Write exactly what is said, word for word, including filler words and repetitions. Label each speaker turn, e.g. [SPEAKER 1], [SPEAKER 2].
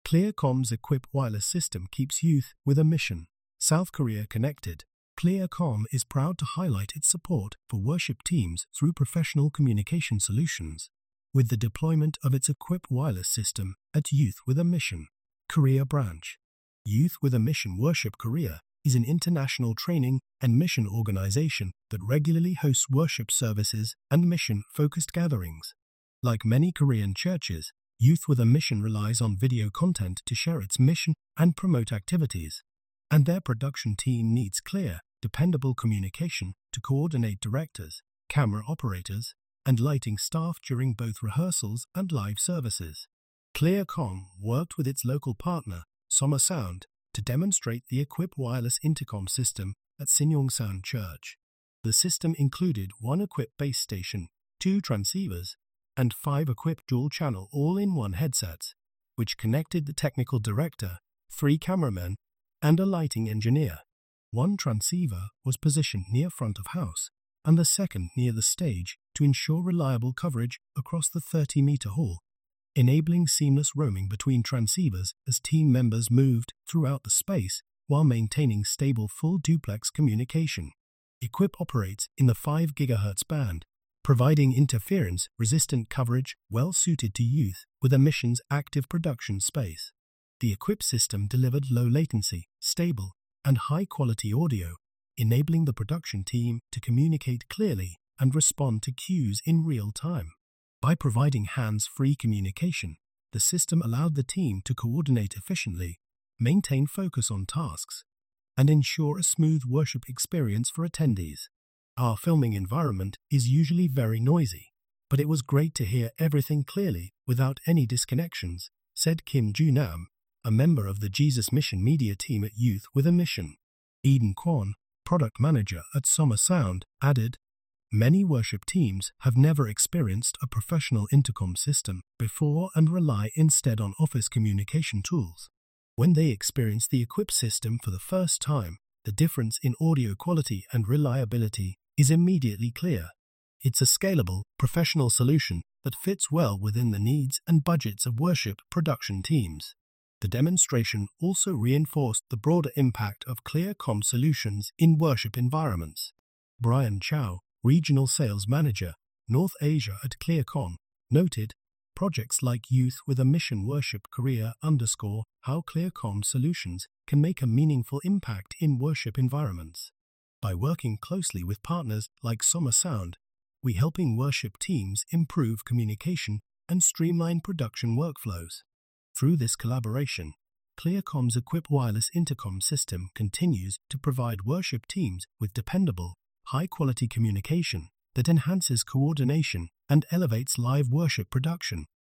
[SPEAKER 1] ClearComm's Equip wireless system keeps youth with a mission. South Korea connected. ClearComm is proud to highlight its support for worship teams through professional communication solutions. With the deployment of its Equip wireless system at Youth with a Mission Korea branch. Youth with a Mission Worship Korea is an international training and mission organization that regularly hosts worship services and mission-focused gatherings. Like many Korean churches, Youth with a Mission relies on video content to share its mission and promote activities. And their production team needs clear, dependable communication to coordinate directors, camera operators, and lighting staff during both rehearsals and live services. ClearComm worked with its local partner, Summer Sound, to demonstrate the Equip wireless intercom system at Sinyoungsan Church. The system included one Equip base station, two transceivers, and five Equip dual-channel all-in-one headsets, which connected the technical director, three cameramen, and a lighting engineer. One transceiver was positioned near front of house, and the second near the stage to ensure reliable coverage across the thirty-meter hall, enabling seamless roaming between transceivers as team members moved throughout the space while maintaining stable full duplex communication. Equip operates in the five gigahertz band, providing interference-resistant coverage well-suited to youth with a mission's active production space. The Equip system delivered low-latency, stable, and high-quality audio, enabling the production team to communicate clearly and respond to cues in real time. By providing hands-free communication, the system allowed the team to coordinate efficiently, maintain focus on tasks, and ensure a smooth worship experience for attendees. Our filming environment is usually very noisy, but it was great to hear everything clearly without any disconnections, said Kim Joo-nam, a member of the Jesus Mission media team at Youth with a Mission. Eden Kwon, product manager at Summer Sound, added, "Many worship teams have never experienced a professional intercom system before and rely instead on office communication tools. When they experience the Equip system for the first time, the difference in audio quality and reliability is immediately clear. It's a scalable, professional solution that fits well within the needs and budgets of worship production teams." The demonstration also reinforced the broader impact of ClearComm solutions in worship environments. Brian Chow, Regional Sales Manager, North Asia at ClearComm, noted, "Projects like Youth with a Mission Worship Korea underscore how ClearComm solutions can make a meaningful impact in worship environments. By working closely with partners like Summer Sound, we're helping worship teams improve communication and streamline production workflows." Through this collaboration, ClearComm's Equip wireless intercom system continues to provide worship teams with dependable, high-quality communication that enhances coordination and elevates live worship production.